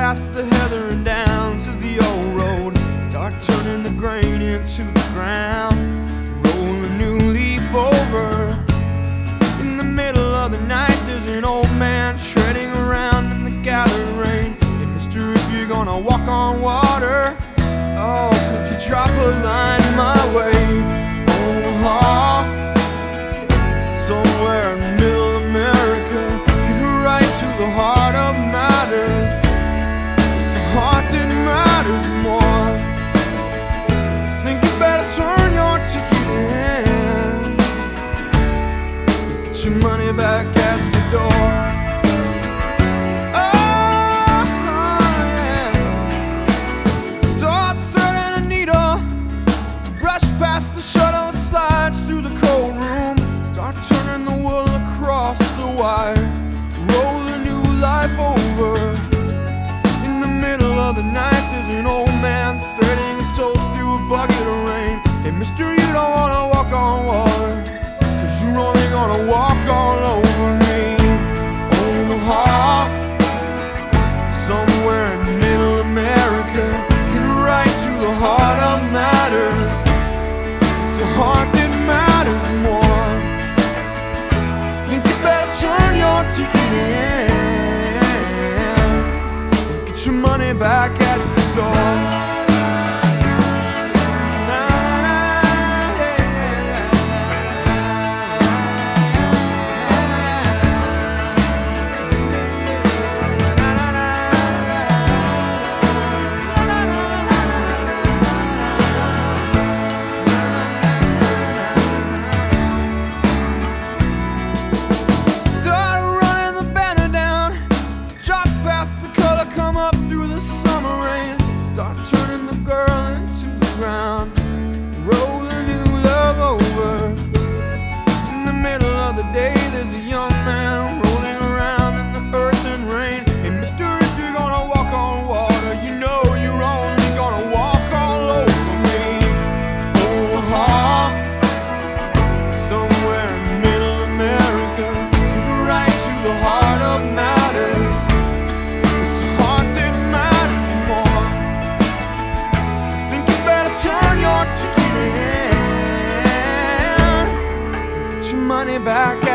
past the heather and down to the old road. Start turning the grain into the ground. Roll a new leaf over. In the middle of the night, there's an old man treading around in the gathered rain. Hey, mister, if you're gonna walk on water, oh, could you drop a line my way? Oh, somewhere in middle America, give it right to the heart of matters. It's the heart that matters more. Think you better turn your ticket in. Get your money back at the door. Past the shuttle slides through the cold room. Start turning the wool across the wire. Roll a new life over. In the middle of the night, there's an old man threading his toes through a bucket of rain. Hey, mister, you don't wanna walk on water, 'cause you're only gonna walk all over me. On the heart, somewhere in middle America, get right to the heart of matters. It's the heart that matters more. Think you better turn your ticket in. Get your money back at the door. Start turning the girl into the ground. Roll a new love over. In the middle of the day, there's a young man rolling around in the earth and rain. Hey, mister, if you're gonna walk on water, you know you're only gonna walk all over me. Oh, somewhere in middle America, right to the heart of matters. It's the heart that matters more. Turn your ticket in. Get your money back